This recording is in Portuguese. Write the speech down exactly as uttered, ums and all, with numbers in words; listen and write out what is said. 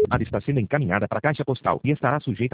A está sendo encaminhada para a caixa postal e estará sujeita